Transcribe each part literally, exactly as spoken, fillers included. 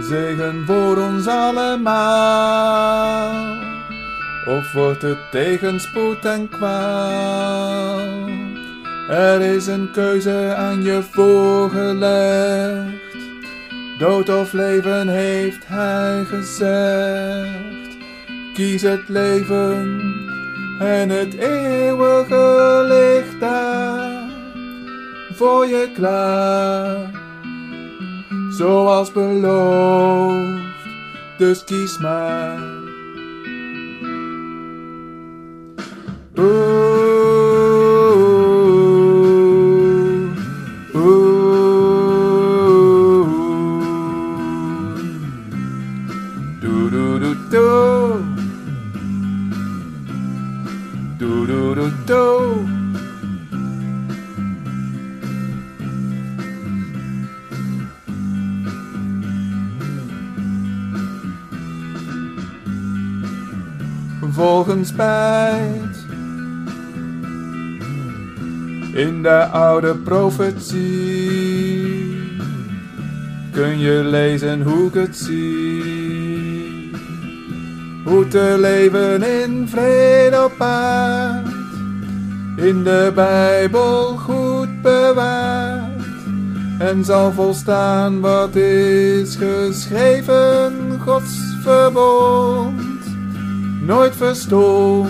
zegen voor ons allemaal. Of wordt het tegenspoed en kwaal? Er is een keuze aan je voorgelegd. Dood of leven heeft hij gezegd. Kies het leven en het eeuwige ligt daar voor je klaar. Zoals beloofd, dus kies maar. Oeh. Do do do do. Do do do do. Volgens spijt in de oude profetie kun je lezen hoe ik het zie. Hoe te leven in vrede op aard, in de Bijbel goed bewaard. En zal volstaan wat is geschreven, Gods verbond nooit verstoord.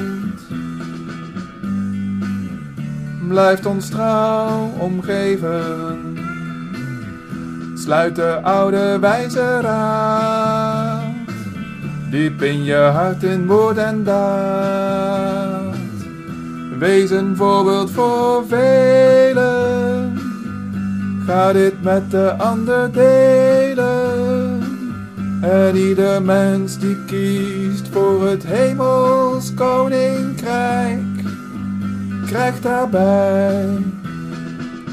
Blijft ons trouw omgeven. Sluit de oude wijze raad diep in je hart in woord en daad. Wees een voorbeeld voor velen. Ga dit met de ander delen. En ieder mens die kiest voor het hemels koninkrijk, krijgt daarbij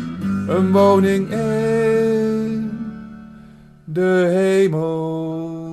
een woning in de hemel.